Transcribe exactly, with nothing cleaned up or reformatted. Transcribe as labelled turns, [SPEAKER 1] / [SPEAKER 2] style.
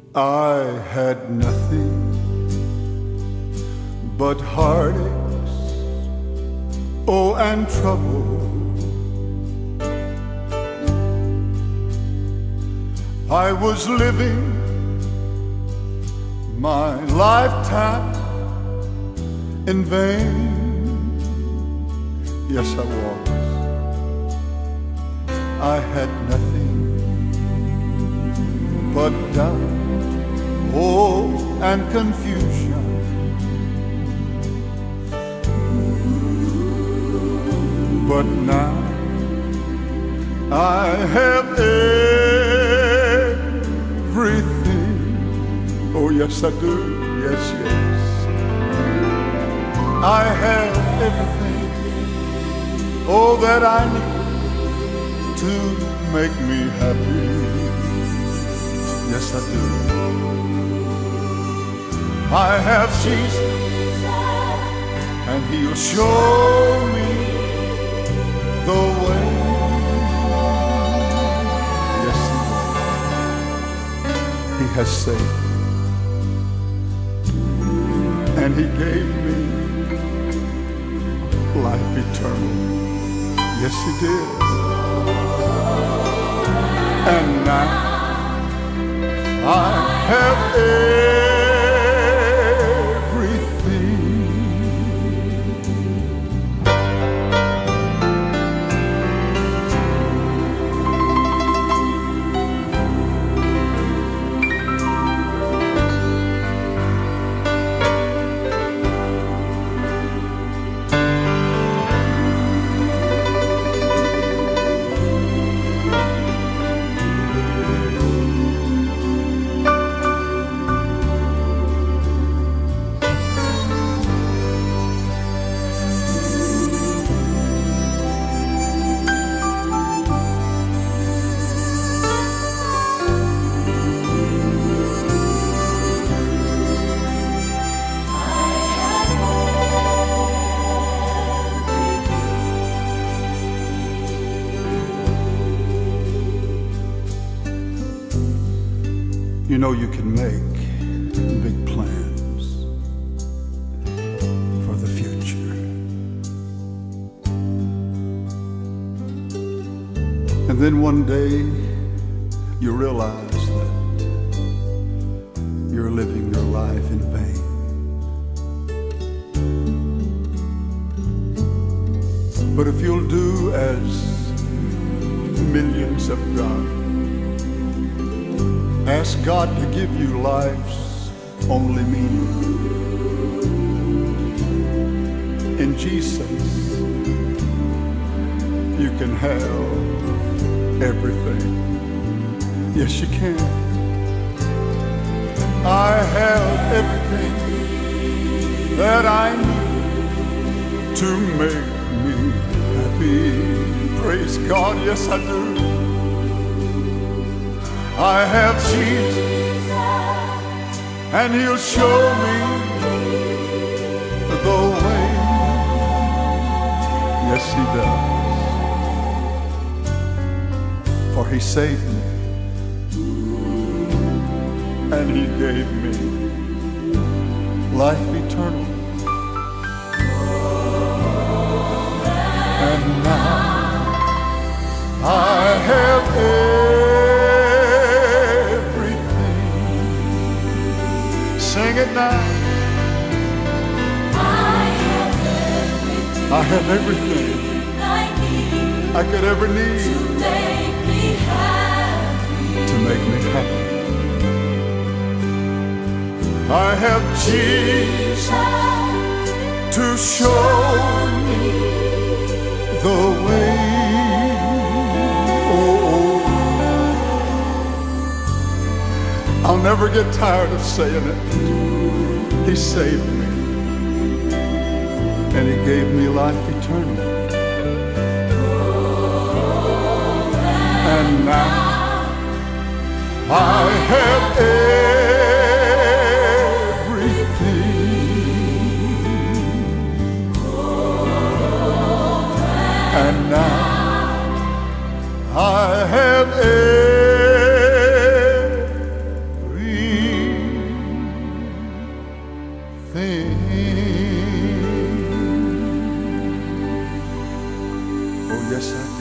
[SPEAKER 1] I had nothing but heartaches, oh, and trouble. I was living my lifetime in vain. Yes, I was. I had nothing but doubt, oh, and confusion. But now I have everything. Oh, yes, I do. Yes, yes. I have everything, oh, that I need to make me happy. Yes, I do. I have Jesus, and He'll show me the way. Yes, He will. He has saved me, and He gave me life eternal. Yes, He did. And now I have everything. You know, you can make big plans for the future, and then one day you realize that you're living your life in vain. But if you'll do as millions have done, ask God to give you life's only meaning. In Jesus, you can have everything. Yes, you can. I have everything that I need to make me happy. Praise God, yes, I do. I have Jesus, and He'll show me the way. Yes, He does. For He saved me, and He gave me life eternal. And now I have sing it now. I have everything I need. I could ever need to make me happy. To make me happy. I have Jesus to show me the way. Oh, I'll never get tired of saying it. He saved me, and He gave me life eternal. And now I have everything. And now I have everything. thing. Oh, yes, I can.